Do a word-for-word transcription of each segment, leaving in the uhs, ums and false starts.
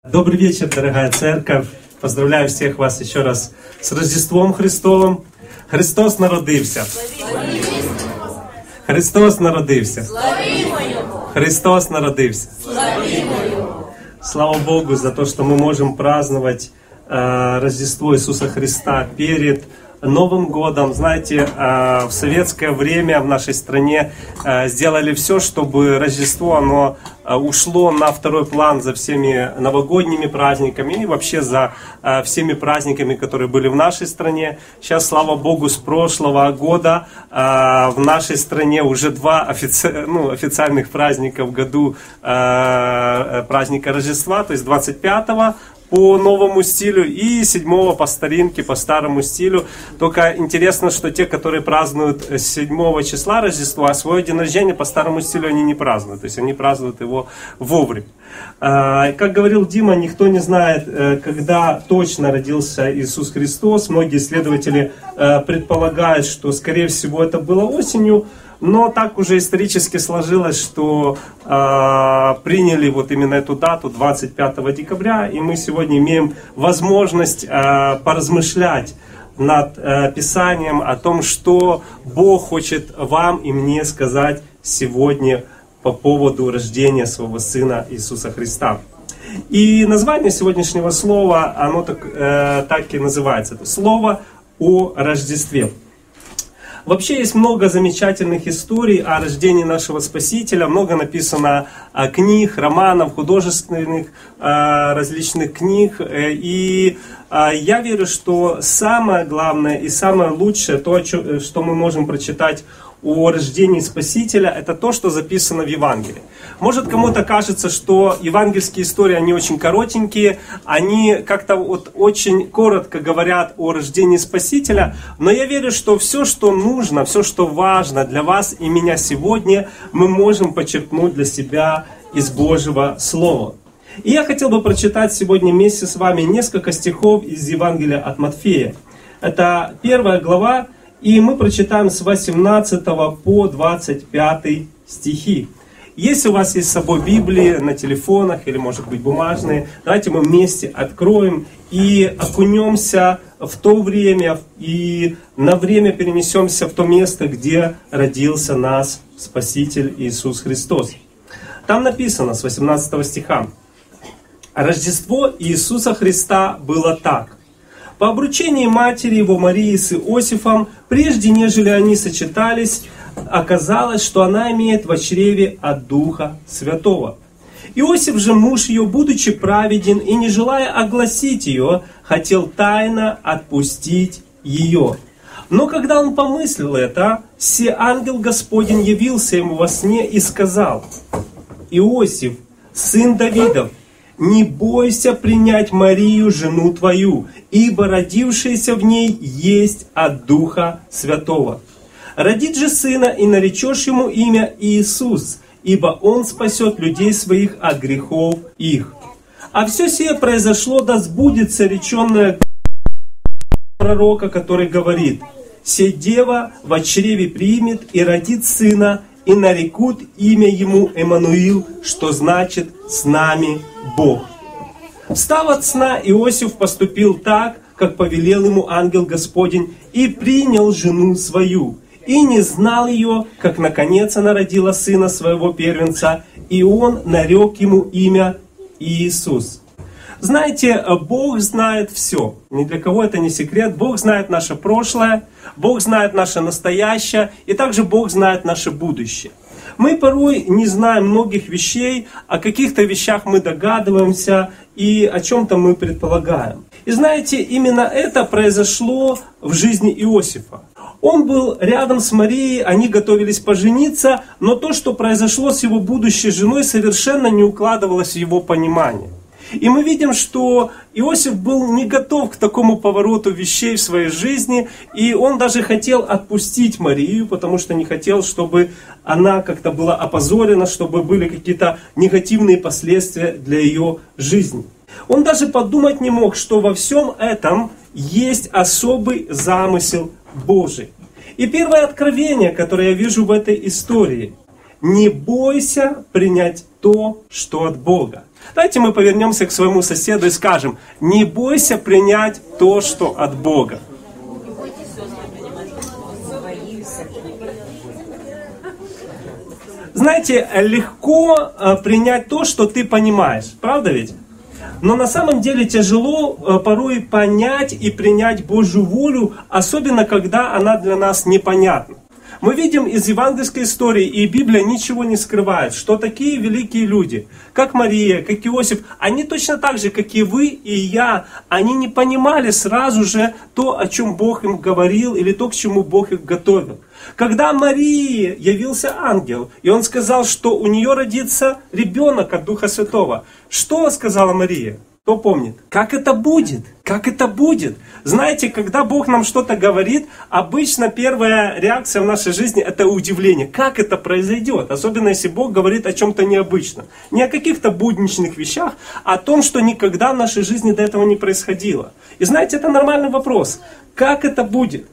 Добрый вечер, дорогая церковь. Поздравляю всех вас еще раз с Рождеством Христовым. Христос народився. Христос народився. Христос народився. Слава Богу за то, что мы можем праздновать э, Рождество Иисуса Христа перед Новым годом. Знаете, в советское время в нашей стране сделали все, чтобы Рождество оно ушло на второй план за всеми новогодними праздниками и вообще за всеми праздниками, которые были в нашей стране. Сейчас, слава Богу, с прошлого года в нашей стране уже два офици... ну, официальных праздника в году праздника Рождества, то есть двадцать пятого по новому стилю и седьмого по старинке, по старому стилю. Только интересно, что те, которые празднуют седьмого числа Рождества, свой день рождения по старому стилю они не празднуют. То есть они празднуют его вовремя. Как говорил Дима, никто не знает, когда точно родился Иисус Христос. Многие исследователи предполагают, что, скорее всего, это было осенью. Но так уже исторически сложилось, что э, приняли вот именно эту дату, двадцать пятого декабря, и мы сегодня имеем возможность э, поразмышлять над э, Писанием о том, что Бог хочет вам и мне сказать сегодня по поводу рождения своего Сына Иисуса Христа. И название сегодняшнего слова, оно так, э, так и называется, это слово о Рождестве. Вообще есть много замечательных историй о рождении нашего Спасителя, много написано книг, романов, художественных различных книг. И я верю, что самое главное и самое лучшее, то, что мы можем прочитать о рождении Спасителя, это то, что записано в Евангелии. Может, кому-то кажется, что евангельские истории, они очень коротенькие, они как-то вот очень коротко говорят о рождении Спасителя, но я верю, что все, что нужно, все, что важно для вас и меня сегодня, мы можем почерпнуть для себя из Божьего Слова. И я хотел бы прочитать сегодня вместе с вами несколько стихов из Евангелия от Матфея. Это первая глава, и мы прочитаем с восемнадцатого по двадцать пятый стихи. Если у вас есть с собой Библии на телефонах или, может быть, бумажные, давайте мы вместе откроем и окунемся в то время и на время перенесемся в то место, где родился нас Спаситель Иисус Христос. Там написано с восемнадцатого стиха: «Рождество Иисуса Христа было так. По обручении матери его Марии с Иосифом, прежде нежели они сочетались, оказалось, что она имеет в чреве от Духа Святого. Иосиф же, муж ее, будучи праведен и не желая огласить ее, хотел тайно отпустить ее. Но когда он помыслил это, се ангел Господень явился ему во сне и сказал: Иосиф, сын Давидов, не бойся принять Марию, жену твою, ибо родившееся в ней есть от Духа Святого. Родит же сына, и наречешь ему имя Иисус, ибо он спасет людей своих от грехов их. А все сие произошло, да сбудется реченное пророка, который говорит: се дева во чреве примет и родит сына, и нарекут имя ему Эммануил, что значит «с нами Бог». Встав от сна, Иосиф поступил так, как повелел ему ангел Господень, и принял жену свою. И не знал ее, как наконец она родила сына своего первенца, и он нарек ему имя Иисус. Знаете, Бог знает все. Ни для кого это не секрет. Бог знает наше прошлое, Бог знает наше настоящее, и также Бог знает наше будущее. Мы порой не знаем многих вещей, о каких-то вещах мы догадываемся и о чем-то мы предполагаем. И знаете, именно это произошло в жизни Иосифа. Он был рядом с Марией, они готовились пожениться, но то, что произошло с его будущей женой, совершенно не укладывалось в его понимание. И мы видим, что Иосиф был не готов к такому повороту вещей в своей жизни, и он даже хотел отпустить Марию, потому что не хотел, чтобы она как-то была опозорена, чтобы были какие-то негативные последствия для ее жизни. Он даже подумать не мог, что во всем этом есть особый замысел Божий. И первое откровение, которое я вижу в этой истории: не бойся принять то, что от Бога. Давайте мы повернемся к своему соседу и скажем: не бойся принять то, что от Бога. Знаете, легко принять то, что ты понимаешь, правда ведь? Но на самом деле тяжело порой понять и принять Божью волю, особенно когда она для нас непонятна. Мы видим из евангельской истории, и Библия ничего не скрывает, что такие великие люди, как Мария, как Иосиф, они точно так же, как и вы и я, они не понимали сразу же то, о чем Бог им говорил, или то, к чему Бог их готовил. Когда Марии явился ангел, и он сказал, что у нее родится ребенок от Духа Святого, что сказала Мария? Кто помнит? Как это будет? Как это будет? Знаете, когда Бог нам что-то говорит, обычно первая реакция в нашей жизни – это удивление. Как это произойдет? Особенно если Бог говорит о чем-то необычном. Не о каких-то будничных вещах, а о том, что никогда в нашей жизни до этого не происходило. И знаете, это нормальный вопрос. Как это будет?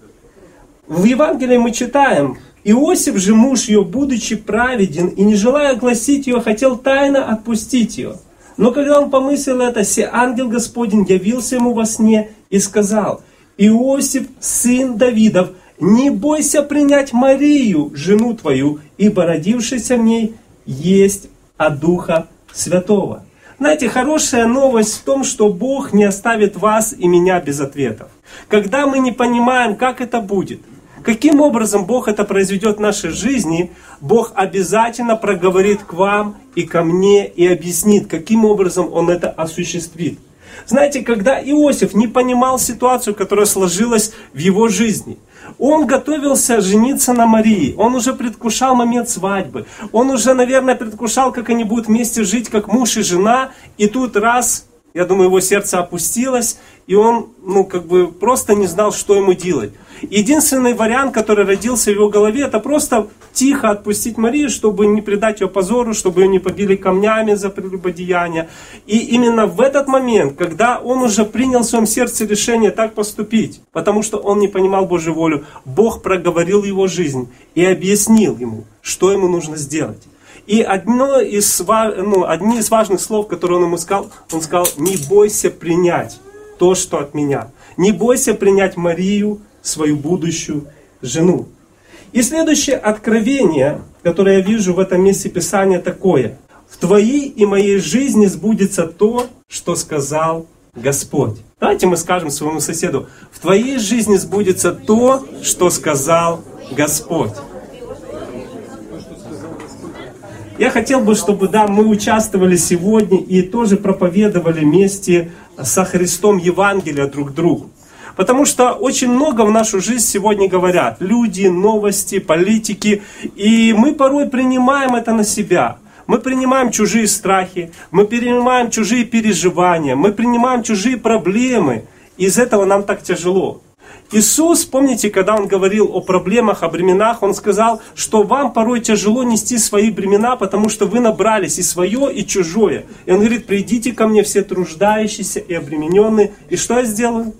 В Евангелии мы читаем: «Иосиф же, муж ее, будучи праведен и не желая огласить ее, хотел тайно отпустить ее. Но когда он помыслил это, се ангел Господень явился ему во сне и сказал: Иосиф, сын Давидов, не бойся принять Марию, жену твою, ибо родившийся в ней есть от Духа Святого». Знаете, хорошая новость в том, что Бог не оставит вас и меня без ответов. Когда мы не понимаем, как это будет, каким образом Бог это произведет в нашей жизни, Бог обязательно проговорит к вам и ко мне и объяснит, каким образом Он это осуществит. Знаете, когда Иосиф не понимал ситуацию, которая сложилась в его жизни, он готовился жениться на Марии, он уже предвкушал момент свадьбы, он уже, наверное, предвкушал, как они будут вместе жить, как муж и жена, и тут раз... Я думаю, его сердце опустилось, и он, ну, как бы просто не знал, что ему делать. Единственный вариант, который родился в его голове, это просто тихо отпустить Марию, чтобы не предать ее позору, чтобы ее не побили камнями за прелюбодеяние. И именно в этот момент, когда он уже принял в своем сердце решение так поступить, потому что он не понимал Божью волю, Бог проговорил его жизнь и объяснил ему, что ему нужно сделать. И одно из, ну, одни из важных слов, которые он ему сказал, он сказал: не бойся принять то, что от меня. Не бойся принять Марию, свою будущую жену. И следующее откровение, которое я вижу в этом месте Писания, такое: в твоей и моей жизни сбудется то, что сказал Господь. Давайте мы скажем своему соседу: в твоей жизни сбудется то, что сказал Господь. Я хотел бы, чтобы, да, мы участвовали сегодня и тоже проповедовали вместе со Христом Евангелие друг другу. Потому что очень много в нашу жизнь сегодня говорят люди, новости, политики, и мы порой принимаем это на себя. Мы принимаем чужие страхи, мы принимаем чужие переживания, мы принимаем чужие проблемы. И из этого нам так тяжело. Иисус, помните, когда Он говорил о проблемах, о бременах, Он сказал, что вам порой тяжело нести свои бремена, потому что вы набрались и свое, и чужое. И Он говорит: придите ко мне все труждающиеся и обремененные. И что я сделаю?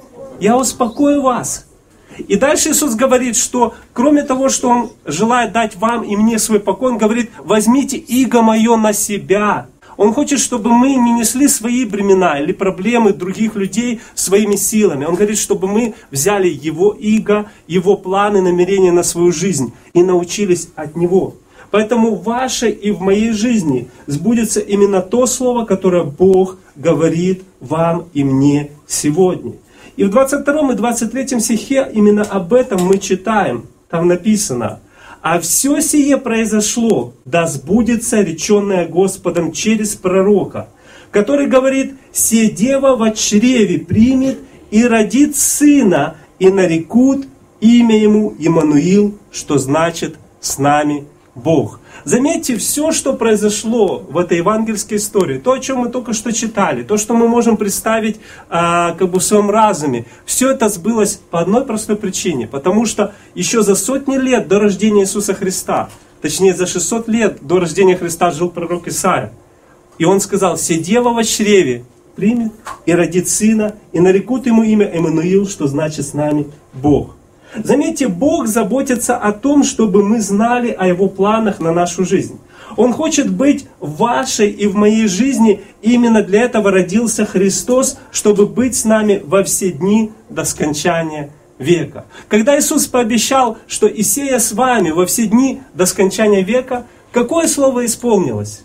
Я успокою вас. И дальше Иисус говорит, что кроме того, что Он желает дать вам и мне свой покой, Он говорит: возьмите иго мое на себя. Он хочет, чтобы мы не несли свои бремена или проблемы других людей своими силами. Он говорит, чтобы мы взяли Его иго, Его планы, намерения на свою жизнь и научились от Него. Поэтому в вашей и в моей жизни сбудется именно то слово, которое Бог говорит вам и мне сегодня. И в двадцать втором и двадцать третьем стихе именно об этом мы читаем. Там написано: «А все сие произошло, да сбудется реченное Господом через пророка, который говорит: се дева во чреве примет и родит сына, и нарекут имя ему Иммануил, что значит «с нами Бог». Заметьте, все, что произошло в этой евангельской истории, то, о чем мы только что читали, то, что мы можем представить а, как бы в своем разуме, все это сбылось по одной простой причине. Потому что еще за сотни лет до рождения Иисуса Христа, точнее за шестьсот лет до рождения Христа жил пророк Исаия. И он сказал: «Се дева во чреве примет и родит сына, и нарекут ему имя Иммануил, что значит «с нами Бог». Заметьте, Бог заботится о том, чтобы мы знали о Его планах на нашу жизнь. Он хочет быть в вашей и в моей жизни. Именно для этого родился Христос, чтобы быть с нами во все дни до скончания века. Когда Иисус пообещал, что «И сея с вами во все дни до скончания века», какое слово исполнилось?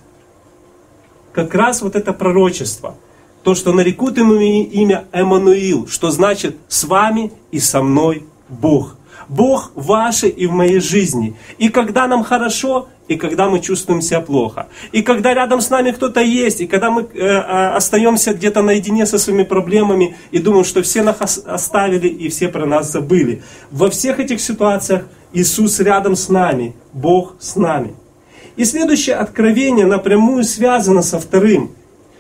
Как раз вот это пророчество. То, что нарекут ему имя Эммануил, что значит «с вами и со мной Бог». Бог в вашей и в моей жизни. И когда нам хорошо, и когда мы чувствуем себя плохо. И когда рядом с нами кто-то есть, и когда мы э, э, остаемся где-то наедине со своими проблемами и думаем, что все нас оставили и все про нас забыли. Во всех этих ситуациях Иисус рядом с нами, Бог с нами. И следующее откровение напрямую связано со вторым.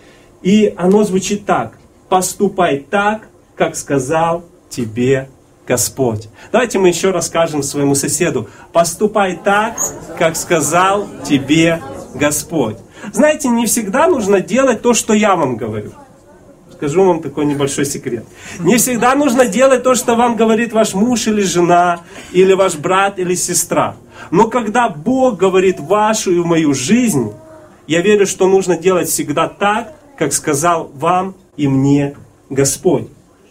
И оно звучит так. «Поступай так, как сказал тебе Господь». Давайте мы еще раз скажем своему соседу: «Поступай так, как сказал тебе Господь». Знаете, не всегда нужно делать то, что я вам говорю. Скажу вам такой небольшой секрет. Не всегда нужно делать то, что вам говорит ваш муж или жена, или ваш брат или сестра. Но когда Бог говорит в вашу и в мою жизнь, я верю, что нужно делать всегда так, как сказал вам и мне Господь.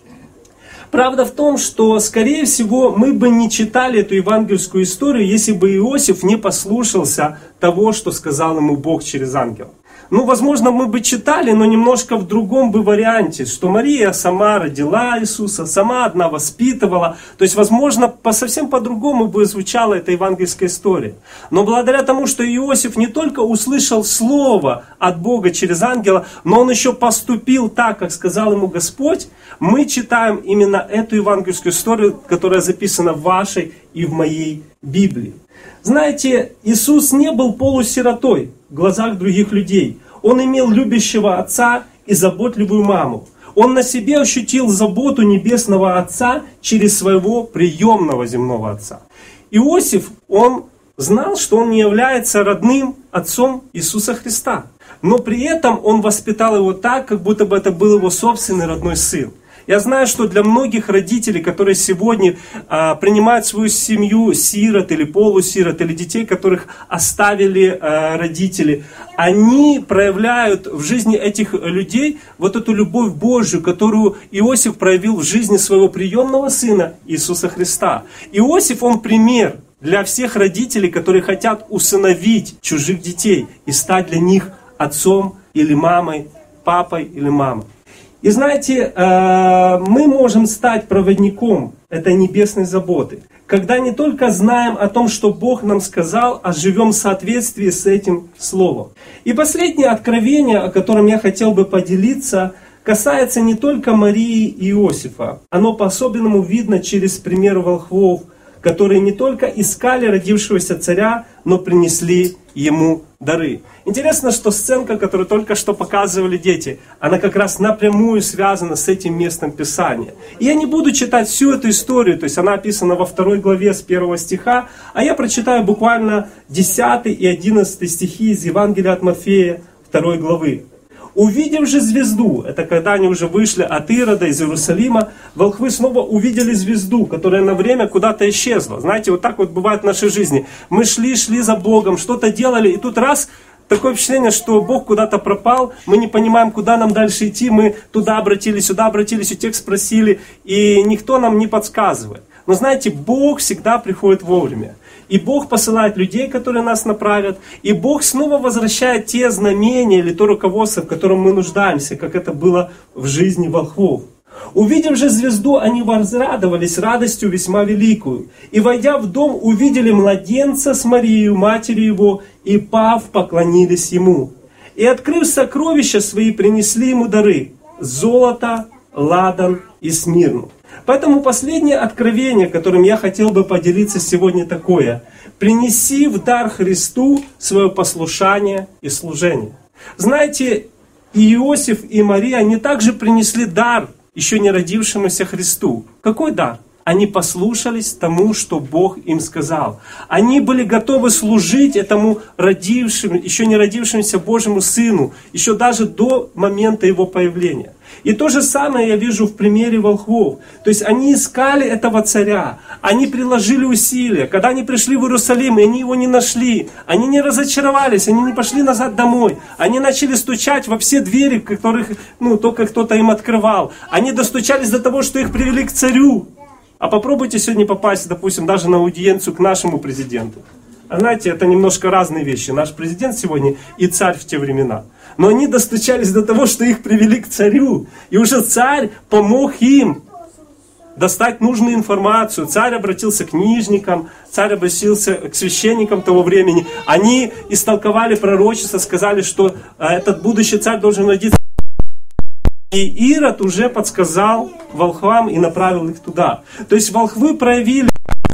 Правда в том, что, скорее всего, мы бы не читали эту евангельскую историю, если бы Иосиф не послушался того, что сказал ему Бог через ангела. Ну, возможно, мы бы читали, но немножко в другом бы варианте, что Мария сама родила Иисуса, сама одна воспитывала. То есть, возможно, по, совсем по-другому бы звучала эта евангельская история. Но благодаря тому, что Иосиф не только услышал слово от Бога через ангела, но он еще поступил так, как сказал ему Господь, мы читаем именно эту евангельскую историю, которая записана в вашей и в моей Библии. Знаете, Иисус не был полусиротой в глазах других людей. Он имел любящего отца и заботливую маму. Он на себе ощутил заботу небесного Отца через своего приемного земного отца. Иосиф, он знал, что он не является родным отцом Иисуса Христа. Но при этом он воспитал его так, как будто бы это был его собственный родной сын. Я знаю, что для многих родителей, которые сегодня а, принимают свою семью сирот или полусирот, или детей, которых оставили а, родители, они проявляют в жизни этих людей вот эту любовь Божью, которую Иосиф проявил в жизни своего приемного сына Иисуса Христа. Иосиф, он пример для всех родителей, которые хотят усыновить чужих детей и стать для них отцом или мамой, папой или мамой. И знаете, мы можем стать проводником этой небесной заботы, когда не только знаем о том, что Бог нам сказал, а живем в соответствии с этим словом. И последнее откровение, о котором я хотел бы поделиться, касается не только Марии и Иосифа. Оно по-особенному видно через пример волхвов, которые не только искали родившегося царя, но принесли ему дары. Интересно, что сценка, которую только что показывали дети, она как раз напрямую связана с этим местом Писания. И я не буду читать всю эту историю, то есть она описана во второй главе с первого стиха, а я прочитаю буквально десятый и одиннадцатый стихи из Евангелия от Матфея второй главы. «Увидев же звезду», это когда они уже вышли от Ирода из Иерусалима, волхвы снова увидели звезду, которая на время куда-то исчезла. Знаете, вот так вот бывает в нашей жизни. Мы шли, шли за Богом, что-то делали, и тут раз, такое впечатление, что Бог куда-то пропал, мы не понимаем, куда нам дальше идти, мы туда обратились, сюда обратились, у тех спросили, и никто нам не подсказывает. Но знаете, Бог всегда приходит вовремя. И Бог посылает людей, которые нас направят. И Бог снова возвращает те знамения или то руководство, в котором мы нуждаемся, как это было в жизни волхвов. Увидев же звезду, они возрадовались радостью весьма великую. И, войдя в дом, увидели младенца с Марией, матерью его, и, пав, поклонились ему. И, открыв сокровища свои, принесли ему дары: золото, ладан и смирну. Поэтому последнее откровение, которым я хотел бы поделиться сегодня, такое: принеси в дар Христу свое послушание и служение. Знаете, и Иосиф, и Мария, они также принесли дар еще не родившемуся Христу. Какой дар? они послушались тому, что Бог им сказал. Они были готовы служить этому родившему, еще не родившемуся Божьему Сыну, еще даже до момента Его появления. И то же самое я вижу в примере волхвов. То есть они искали этого царя, они приложили усилия. Когда они пришли в Иерусалим, и они его не нашли, они не разочаровались, они не пошли назад домой. Они начали стучать во все двери, которых ну, только кто-то им открывал. Они достучались до того, что их привели к царю. А попробуйте сегодня попасть, допустим, даже на аудиенцию к нашему президенту. А знаете, это немножко разные вещи. Наш президент сегодня и царь в те времена. Но они достучались до того, что их привели к царю. И уже царь помог им достать нужную информацию. Царь обратился к книжникам, царь обратился к священникам того времени. Они истолковали пророчество, сказали, что этот будущий царь должен родиться. И Ирод уже подсказал волхвам и направил их туда. То есть волхвы проявили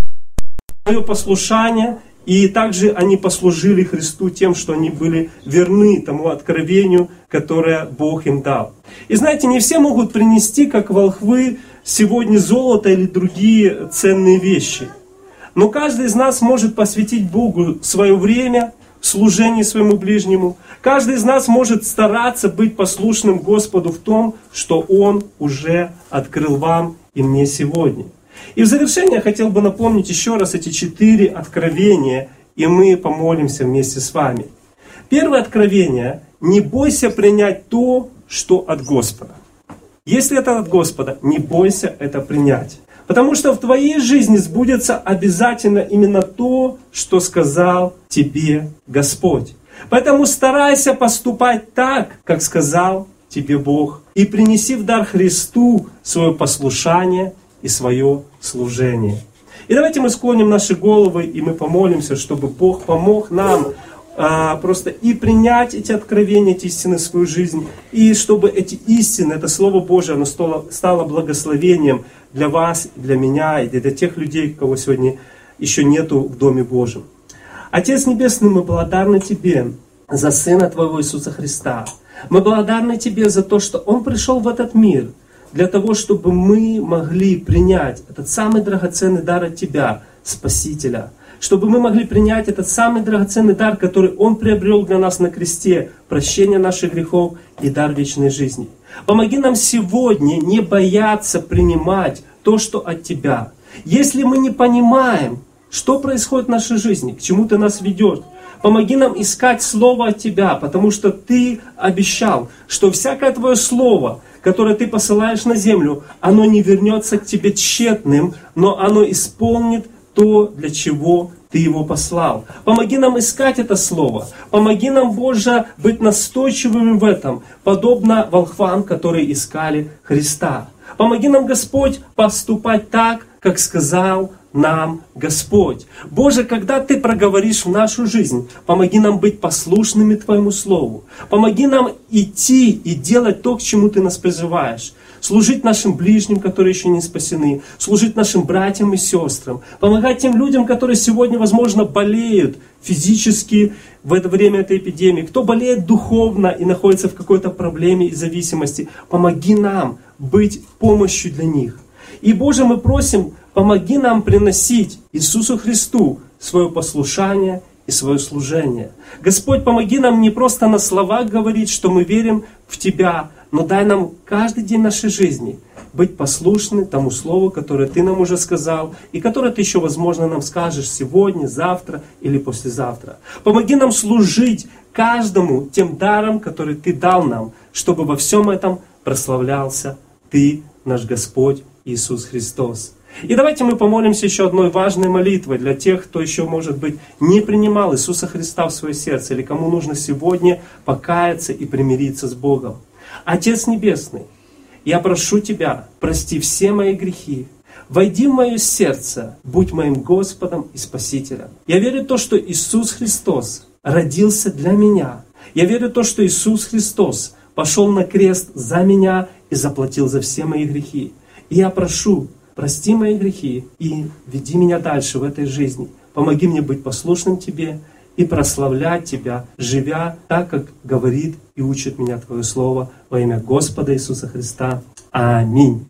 свое послушание. И также они послужили Христу тем, что они были верны тому откровению, которое Бог им дал. И знаете, не все могут принести, как волхвы, сегодня золото или другие ценные вещи. Но каждый из нас может посвятить Богу свое время, служение своему ближнему. Каждый из нас может стараться быть послушным Господу в том, что Он уже открыл вам и мне сегодня. И в завершение я хотел бы напомнить еще раз эти четыре откровения, и мы помолимся вместе с вами. Первое откровение: не бойся принять то, что от Господа. Если это от Господа, не бойся это принять. Потому что в твоей жизни сбудется обязательно именно то, что сказал тебе Господь. Поэтому старайся поступать так, как сказал тебе Бог. И принеси в дар Христу свое послушание и свое служение. И давайте мы склоним наши головы, и мы помолимся, чтобы Бог помог нам а, просто и принять эти откровения, эти истины в свою жизнь, и чтобы эти истины, это Слово Божие, оно стало, стало благословением для вас, для меня и для тех людей, кого сегодня еще нету в Доме Божьем. Отец Небесный, мы благодарны Тебе за Сына Твоего Иисуса Христа. Мы благодарны Тебе за то, что Он пришел в этот мир, для того, чтобы мы могли принять этот самый драгоценный дар от Тебя, Спасителя. Чтобы мы могли принять этот самый драгоценный дар, который Он приобрел для нас на кресте, прощение наших грехов и дар вечной жизни. Помоги нам сегодня не бояться принимать то, что от Тебя. Если мы не понимаем, что происходит в нашей жизни, к чему Ты нас ведешь, помоги нам искать Слово от Тебя, потому что Ты обещал, что всякое Твое Слово, которое Ты посылаешь на землю, оно не вернется к Тебе тщетным, но оно исполнит то, для чего Ты его послал. Помоги нам искать это Слово. Помоги нам, Боже, быть настойчивыми в этом, подобно волхвам, которые искали Христа. Помоги нам, Господь, поступать так, как сказал нам Господь. Боже, когда Ты проговоришь в нашу жизнь, помоги нам быть послушными Твоему Слову. Помоги нам идти и делать то, к чему Ты нас призываешь. Служить нашим ближним, которые еще не спасены. Служить нашим братьям и сестрам. Помогать тем людям, которые сегодня, возможно, болеют физически в это время этой эпидемии. Кто болеет духовно и находится в какой-то проблеме и зависимости. Помоги нам быть помощью для них. И, Боже, мы просим, помоги нам приносить Иисусу Христу свое послушание и свое служение. Господь, помоги нам не просто на словах говорить, что мы верим в Тебя, но дай нам каждый день нашей жизни быть послушны тому Слову, которое Ты нам уже сказал, и которое Ты еще, возможно, нам скажешь сегодня, завтра или послезавтра. Помоги нам служить каждому тем даром, который Ты дал нам, чтобы во всем этом прославлялся Ты, наш Господь Иисус Христос. И давайте мы помолимся еще одной важной молитвой для тех, кто еще, может быть, не принимал Иисуса Христа в свое сердце, или кому нужно сегодня покаяться и примириться с Богом. Отец Небесный, я прошу Тебя, прости все мои грехи, войди в мое сердце, будь моим Господом и Спасителем. Я верю в то, что Иисус Христос родился для меня. Я верю в то, что Иисус Христос пошел на крест за меня и заплатил за все мои грехи. И я прошу, прости мои грехи и веди меня дальше в этой жизни. Помоги мне быть послушным Тебе и прославлять Тебя, живя так, как говорит и учит меня Твое Слово во имя Господа Иисуса Христа. Аминь.